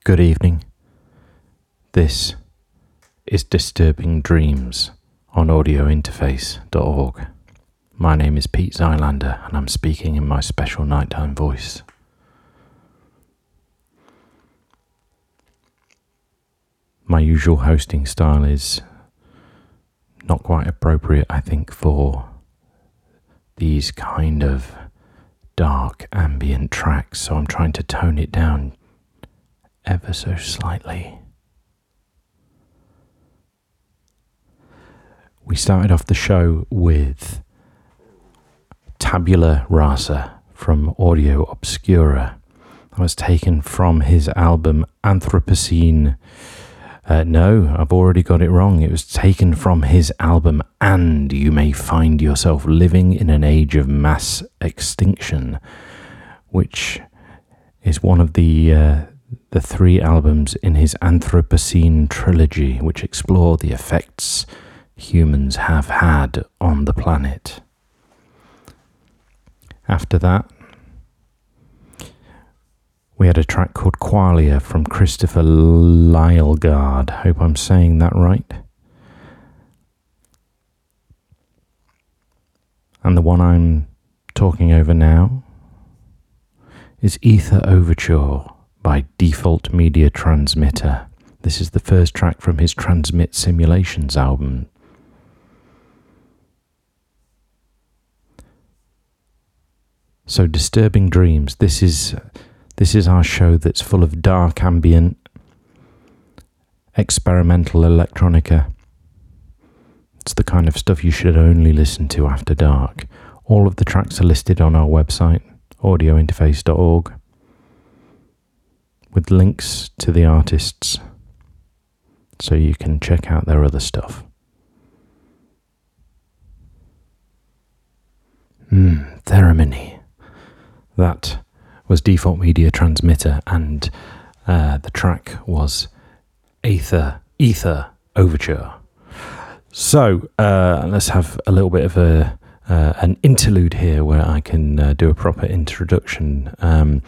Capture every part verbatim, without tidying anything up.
Good evening. This is Disturbing Dreams on audio interface dot org. My name is Pete Zylander and I'm speaking in my special nighttime voice. My usual hosting style is not quite appropriate, I think, for these kind of dark ambient tracks, so I'm trying to tone it down ever so slightly. We started off the show with Tabula Rasa from Audio Obscura. That was taken from his album Anthropocene. Uh, no, I've already got it wrong. It was taken from his album And You May Find Yourself Living in an Age of Mass Extinction, which is one of the uh, the three albums in his Anthropocene trilogy, which explore the effects humans have had on the planet. After that, we had a track called Qualia from Christopher Lylegaard. Hope I'm saying that right. And the one I'm talking over now is Ether Overture by Default Media Transmitter. This is the first track from his Transmit Simulations album. So, Disturbing Dreams. This is this is our show that's full of dark ambient, experimental electronica. It's the kind of stuff you should only listen to after dark. All of the tracks are listed on our website, audio interface dot org, with links to the artists so you can check out their other stuff. Hmm, Theremin. That was Default Media Transmitter, and uh, the track was Ether, Ether Overture. So uh, let's have a little bit of a uh, an interlude here where I can uh, do a proper introduction. Um,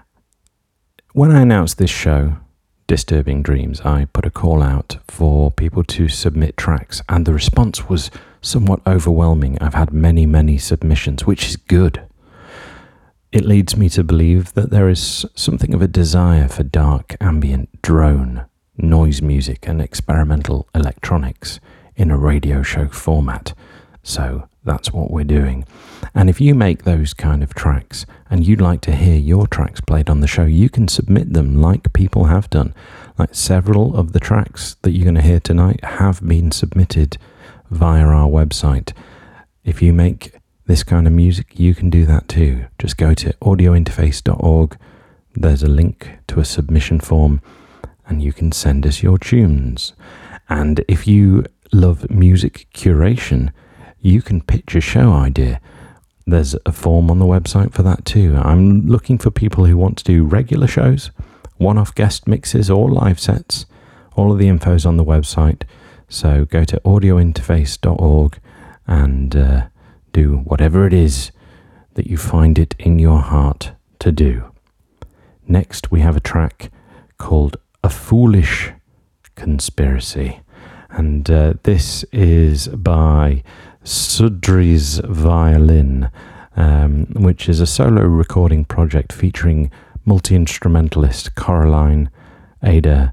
when I announced this show, Disturbing Dreams, I put a call out for people to submit tracks, and the response was somewhat overwhelming. I've had many, many submissions, which is good. It leads me to believe that there is something of a desire for dark, ambient, drone, noise music and experimental electronics in a radio show format. So that's what we're doing. And if you make those kind of tracks and you'd like to hear your tracks played on the show, you can submit them like people have done. Like several of the tracks that you're going to hear tonight have been submitted via our website. If you make this kind of music, you can do that too. Just go to audio interface dot org. There's a link to a submission form and you can send us your tunes. And if you love music curation, you can pitch a show idea. There's a form on the website for that too. I'm looking for people who want to do regular shows, one-off guest mixes or live sets. All of the info's on the website. So go to audio interface dot org and uh, do whatever it is that you find it in your heart to do. Next, we have a track called A Foolish Conspiracy. And uh, this is by Sudri's Violin, um, which is a solo recording project featuring multi-instrumentalist Caroline Ada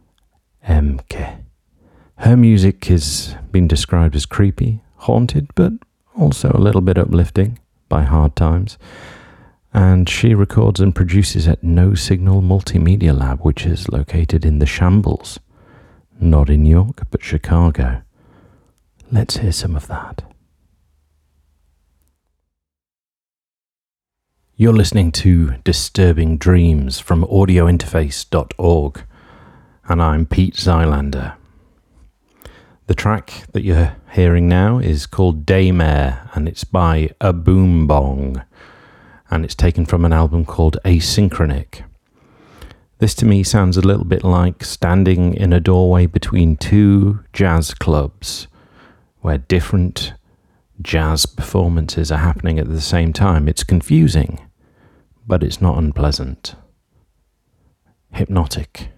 Emke. Her music has been described as creepy, haunted, but also a little bit uplifting by hard times. And she records and produces at No Signal Multimedia Lab, which is located in the Shambles. Not in New York, but Chicago. Let's hear some of that. You're listening to Disturbing Dreams from audio interface dot org, and I'm Pete Zylander. The track that you're hearing now is called Daymare, and it's by A Boom Bong, and it's taken from an album called Asynchronic. This to me sounds a little bit like standing in a doorway between two jazz clubs where different jazz performances are happening at the same time. It's confusing, but it's not unpleasant. Hypnotic.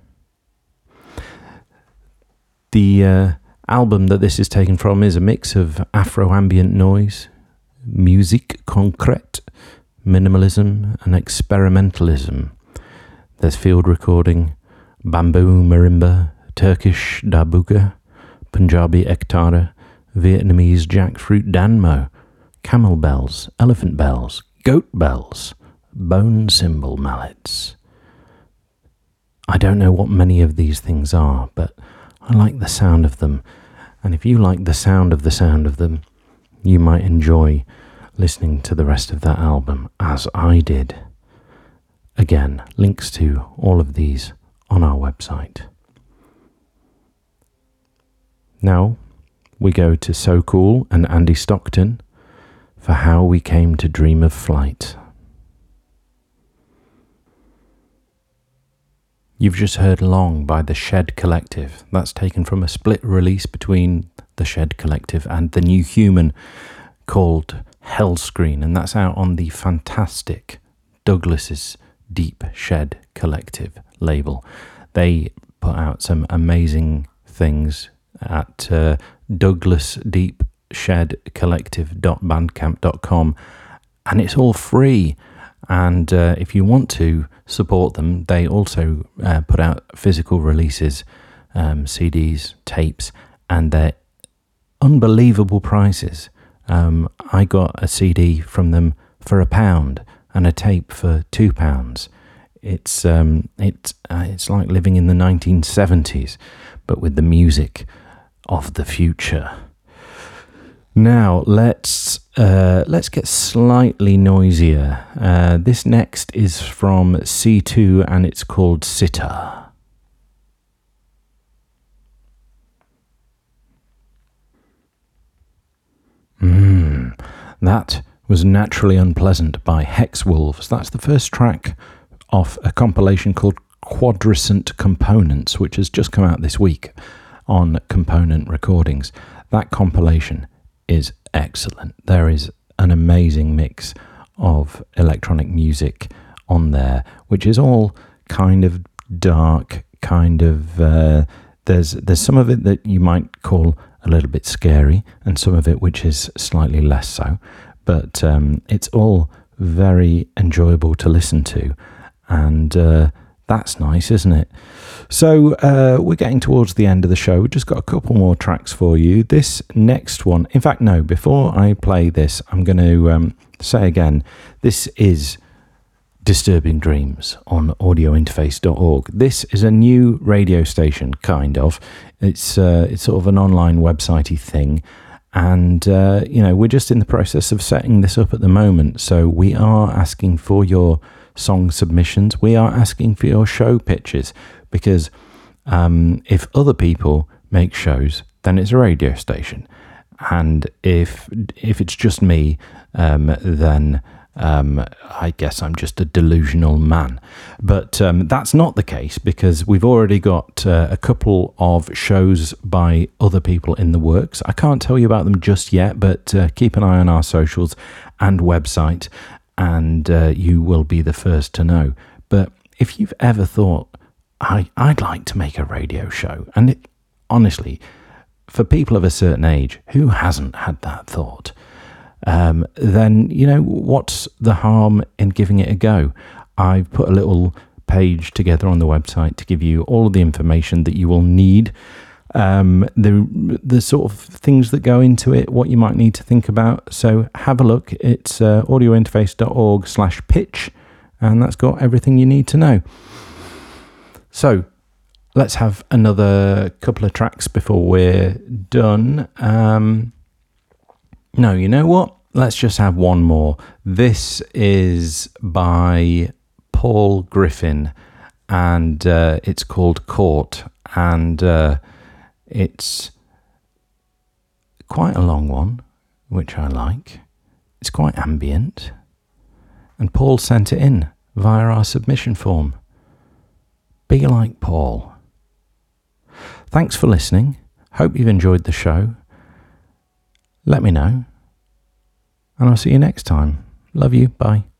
The uh, album that this is taken from is a mix of Afro-ambient noise, musique concrète, minimalism and experimentalism. There's field recording, bamboo marimba, Turkish darbuka, Punjabi ektara, Vietnamese jackfruit danmo, camel bells, elephant bells, goat bells, bone cymbal mallets. I don't know what many of these things are, but I like the sound of them. And if you like the sound of the sound of them, you might enjoy listening to the rest of that album, as I did. Again, links to all of these on our website. Now, we go to So Cool and Andy Stockton for How We Came to Dream of Flight. You've just heard Long by The Shed Collective. That's taken from a split release between The Shed Collective and The New Human called Hellscreen, and that's out on the fantastic Douglas's Deep Shed Collective label. They put out some amazing things at uh, douglas deep shed collective dot bandcamp dot com, and it's all free. And uh, if you want to support them, they also uh, put out physical releases, um, C Ds, tapes, and they're unbelievable prices. Um, I got a C D from them for a pound and a tape for two pounds. It's um, it's uh, it's like living in the nineteen seventies, but with the music of the future. Now let's uh, let's get slightly noisier. Uh, this next is from C two and it's called Sitar. Mm, that was Naturally Unpleasant by Hex Wolves. That's the first track off a compilation called Quadracent Components, which has just come out this week on Component Recordings. That compilation is excellent. There is an amazing mix of electronic music on there, which is all kind of dark, kind of uh, there's there's some of it that you might call a little bit scary, and some of it which is slightly less so, but um, it's all very enjoyable to listen to, and uh, that's nice, isn't it? So uh, we're getting towards the end of the show. We've just got a couple more tracks for you. This next one, in fact, no, before I play this, I'm going to um, say again, this is Disturbing Dreams on audio interface dot org. This is a new radio station, kind of. It's uh, it's sort of an online websitey thing. And, uh, you know, we're just in the process of setting this up at the moment. So we are asking for your song submissions. We are asking for your show pitches, because um, if other people make shows, then it's a radio station. And if if it's just me, um, then um, I guess I'm just a delusional man. But um, that's not the case, because we've already got uh, a couple of shows by other people in the works. I can't tell you about them just yet, but uh, keep an eye on our socials and website, and uh, you will be the first to know. But if you've ever thought, I, I'd like to make a radio show, and it, honestly, for people of a certain age, who hasn't had that thought? Um, then, you know, what's the harm in giving it a go? I've put a little page together on the website to give you all of the information that you will need, um, the the sort of things that go into it, what you might need to think about. So have a look. It's uh, audio interface dot org slash pitch, and that's got everything you need to know. So let's have another couple of tracks before we're done. Um, no, you know what? Let's just have one more. This is by Paul Griffin, and uh, it's called Court, and uh, it's quite a long one, which I like. It's quite ambient, and Paul sent it in via our submission form. Be like Paul. Thanks for listening. Hope you've enjoyed the show. Let me know, and I'll see you next time. Love you. Bye.